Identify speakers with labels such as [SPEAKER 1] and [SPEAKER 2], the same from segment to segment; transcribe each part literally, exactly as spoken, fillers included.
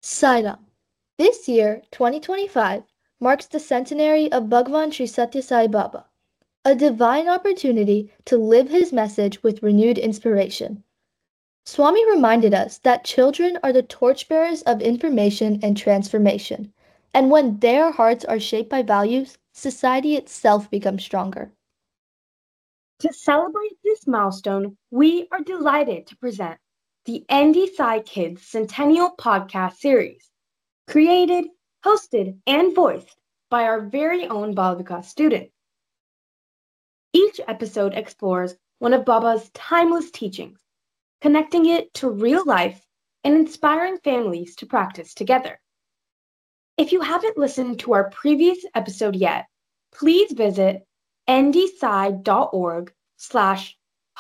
[SPEAKER 1] Sairam. This year, twenty twenty-five, marks the centenary of Bhagwan Sri Satya Sai Baba, a divine opportunity to live his message with renewed inspiration. Swami reminded us that children are the torchbearers of information and transformation, and when their hearts are shaped by values, society itself becomes stronger.
[SPEAKER 2] To celebrate this milestone, we are delighted to present the N D Sai Kids Centennial Podcast Series, created, hosted, and voiced by our very own Bhavika student. Each episode explores one of Baba's timeless teachings, connecting it to real life and inspiring families to practice together. If you haven't listened to our previous episode yet, please visit ndsci.org slash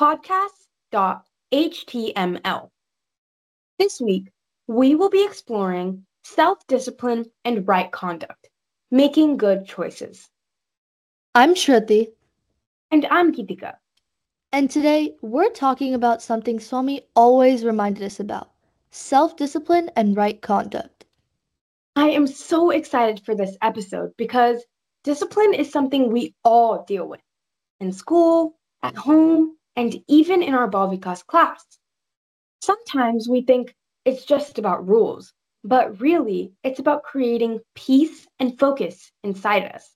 [SPEAKER 2] podcast.html. This week, we will be exploring self-discipline and right conduct, making good choices.
[SPEAKER 1] I'm Shruti,
[SPEAKER 2] And I'm Geetika.
[SPEAKER 1] and today we're talking about something Swami always reminded us about: self discipline and right conduct.
[SPEAKER 2] I am so excited for this episode because discipline is something we all deal with in school, at home, and even in our Balvikas class. Sometimes we think it's just about rules, but really it's about creating peace and focus inside us.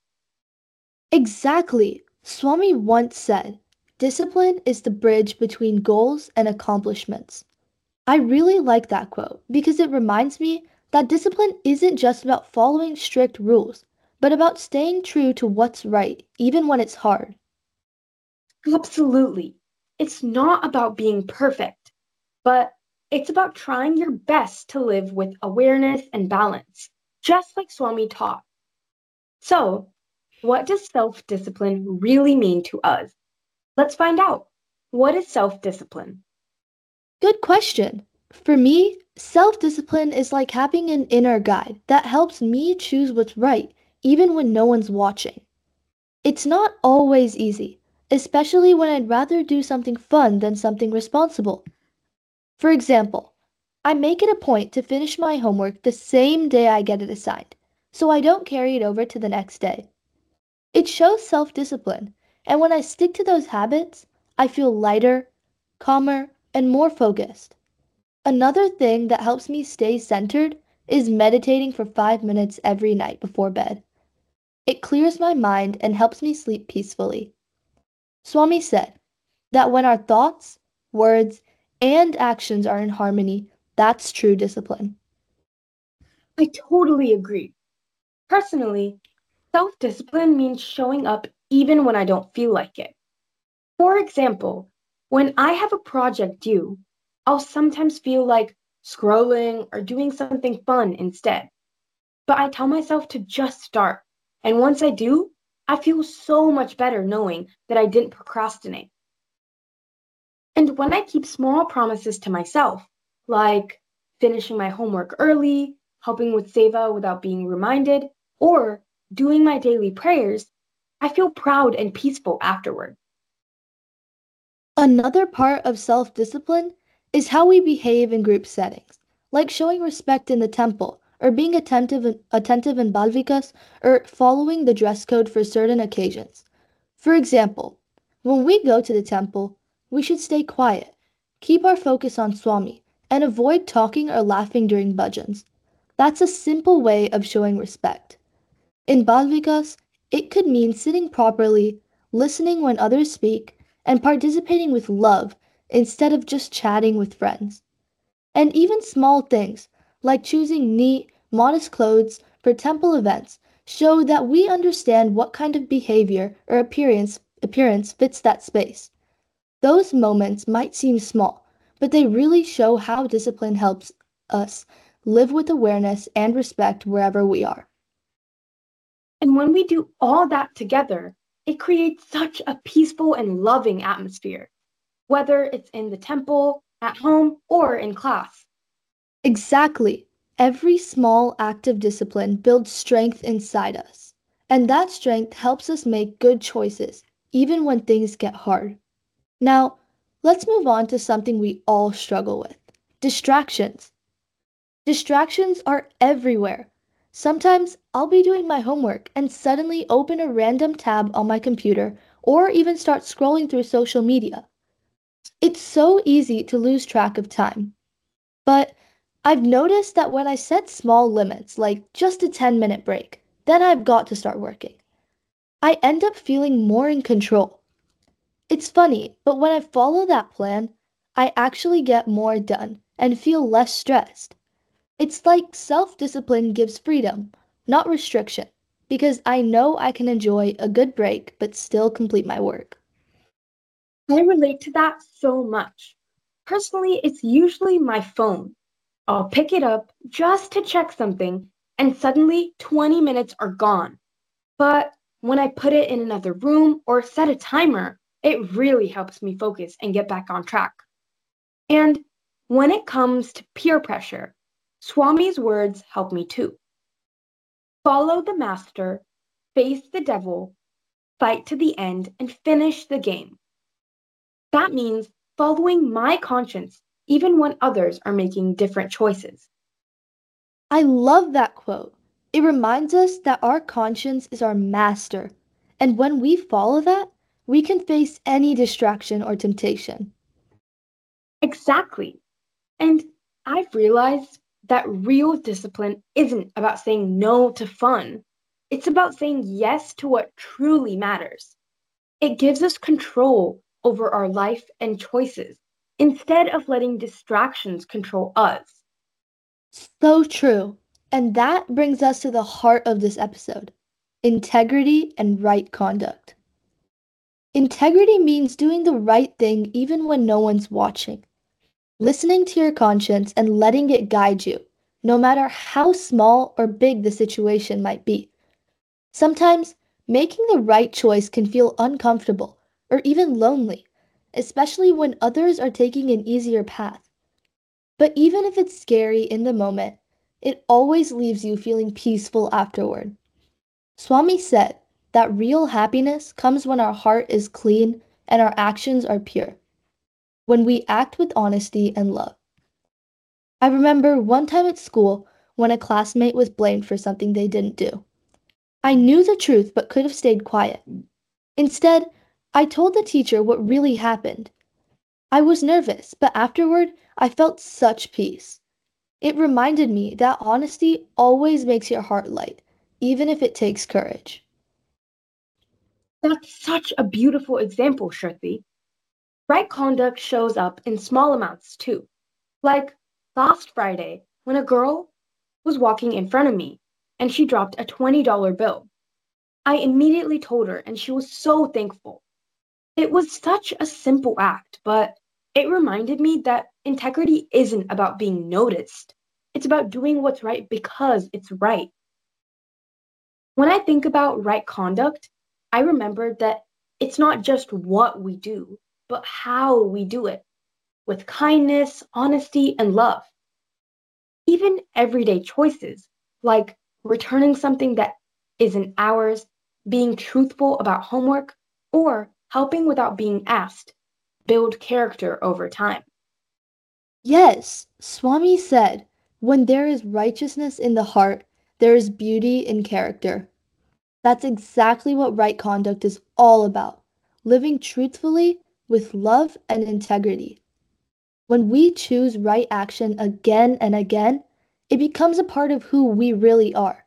[SPEAKER 1] Exactly. Swami once said, discipline is the bridge between goals and accomplishments. I really like that quote because it reminds me that discipline isn't just about following strict rules, but about staying true to what's right, even when it's hard.
[SPEAKER 2] Absolutely. It's not about being perfect, but it's about trying your best to live with awareness and balance, just like Swami taught. So, what does self discipline really mean to us? Let's find out. What is self discipline?
[SPEAKER 1] Good question. For me, self discipline is like having an inner guide that helps me choose what's right, even when no one's watching. It's not always easy, especially when I'd rather do something fun than something responsible. For example, I make it a point to finish my homework the same day I get it assigned, so I don't carry it over to the next day. It shows self discipline, and when I stick to those habits, I feel lighter, calmer, and more focused. Another thing that helps me stay centered is meditating for five minutes every night before bed. It clears my mind and helps me sleep peacefully. Swami said that when our thoughts, words, and actions are in harmony, that's true discipline.
[SPEAKER 2] I totally agree. Personally, self discipline means showing up even when I don't feel like it. For example, when I have a project due, I'll sometimes feel like scrolling or doing something fun instead. But I tell myself to just start. And once I do, I feel so much better knowing that I didn't procrastinate. And when I keep small promises to myself, like finishing my homework early, helping with Seva without being reminded, or doing my daily prayers, I feel proud and peaceful afterward.
[SPEAKER 1] Another part of self discipline is how we behave in group settings, like showing respect in the temple, or being attentive in, attentive in Balvikas, or following the dress code for certain occasions. For example, when we go to the temple, we should stay quiet, keep our focus on Swami, and avoid talking or laughing during bhajans. That's a simple way of showing respect. In Balvikas, it could mean sitting properly, listening when others speak, and participating with love instead of just chatting with friends. And even small things, like choosing neat, modest clothes for temple events, show that we understand what kind of behavior or appearance, appearance fits that space. Those moments might seem small, but they really show how discipline helps us live with awareness and respect wherever we are.
[SPEAKER 2] And when we do all that together, it creates such a peaceful and loving atmosphere, whether it's in the temple, at home, or in class.
[SPEAKER 1] Exactly. Every small act of discipline builds strength inside us, and that strength helps us make good choices, even when things get hard. Now, let's move on to something we all struggle with: distractions. Distractions are everywhere. Sometimes I'll be doing my homework and suddenly open a random tab on my computer or even start scrolling through social media. It's so easy to lose track of time. But I've noticed that when I set small limits, like just a ten minute break, then I've got to start working. I end up feeling more in control. It's funny, but when I follow that plan, I actually get more done and feel less stressed. It's like self discipline gives freedom, not restriction, because I know I can enjoy a good break but still complete my work.
[SPEAKER 2] I relate to that so much. Personally, it's usually my phone. I'll pick it up just to check something, and suddenly twenty minutes are gone. But when I put it in another room or set a timer, it really helps me focus and get back on track. And when it comes to peer pressure, Swami's words help me too. Follow the master, face the devil, fight to the end, and finish the game. That means following my conscience even when others are making different choices.
[SPEAKER 1] I love that quote. It reminds us that our conscience is our master, and when we follow that, we can face any distraction or temptation.
[SPEAKER 2] Exactly. And I've realized that real discipline isn't about saying no to fun. It's about saying yes to what truly matters. It gives us control over our life and choices instead of letting distractions control us.
[SPEAKER 1] So true. And that brings us to the heart of this episode: integrity and right conduct. Integrity means doing the right thing even when no one's watching, listening to your conscience and letting it guide you, no matter how small or big the situation might be. Sometimes making the right choice can feel uncomfortable or even lonely, especially when others are taking an easier path. But even if it's scary in the moment, it always leaves you feeling peaceful afterward. Swami said that real happiness comes when our heart is clean and our actions are pure, when we act with honesty and love. I remember one time at school when a classmate was blamed for something they didn't do. I knew the truth but could have stayed quiet. Instead, I told the teacher what really happened. I was nervous, but afterward, I felt such peace. It reminded me that honesty always makes your heart light, even if it takes courage.
[SPEAKER 2] That's such a beautiful example, Shruti. Right conduct shows up in small amounts too. Like last Friday, when a girl was walking in front of me and she dropped a twenty dollar bill. I immediately told her, and she was so thankful. It was such a simple act, but it reminded me that integrity isn't about being noticed. It's about doing what's right because it's right. When I think about right conduct, I remember that it's not just what we do, but how we do it with kindness, honesty, and love. Even everyday choices, like returning something that isn't ours, being truthful about homework, or helping without being asked, build character over time.
[SPEAKER 1] Yes, Swami said, when there is righteousness in the heart, there is beauty in character. That's exactly what right conduct is all about: living truthfully with love and integrity. When we choose right action again and again, it becomes a part of who we really are.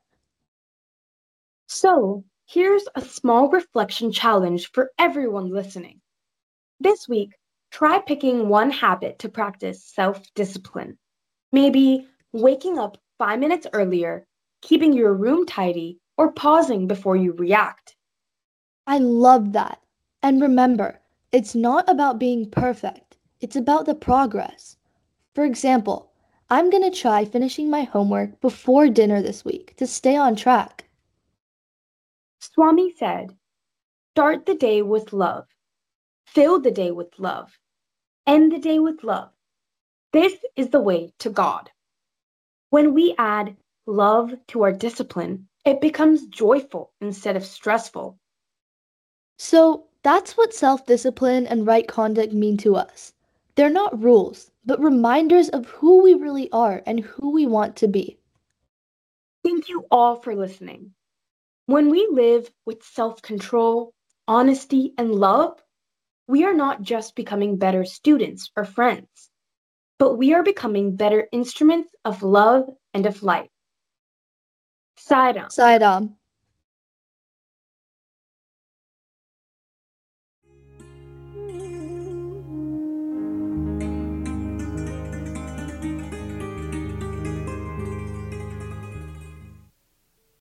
[SPEAKER 2] So, here's a small reflection challenge for everyone listening. This week, try picking one habit to practice self discipline. Maybe waking up five minutes earlier, keeping your room tidy, or pausing before you react.
[SPEAKER 1] I love that. And remember, it's not about being perfect, it's about the progress. For example, I'm gonna try finishing my homework before dinner this week to stay on track.
[SPEAKER 2] Swami said, start the day with love, fill the day with love, end the day with love. This is the way to God. When we add love to our discipline, it becomes joyful instead of stressful.
[SPEAKER 1] So that's what self discipline and right conduct mean to us: They're not rules, but reminders of who we really are and who we want to be.
[SPEAKER 2] Thank you all for listening. When we live with self control, honesty, and love, we are not just becoming better students or friends, but we are becoming better instruments of love and of light. Saira.
[SPEAKER 1] Saidam.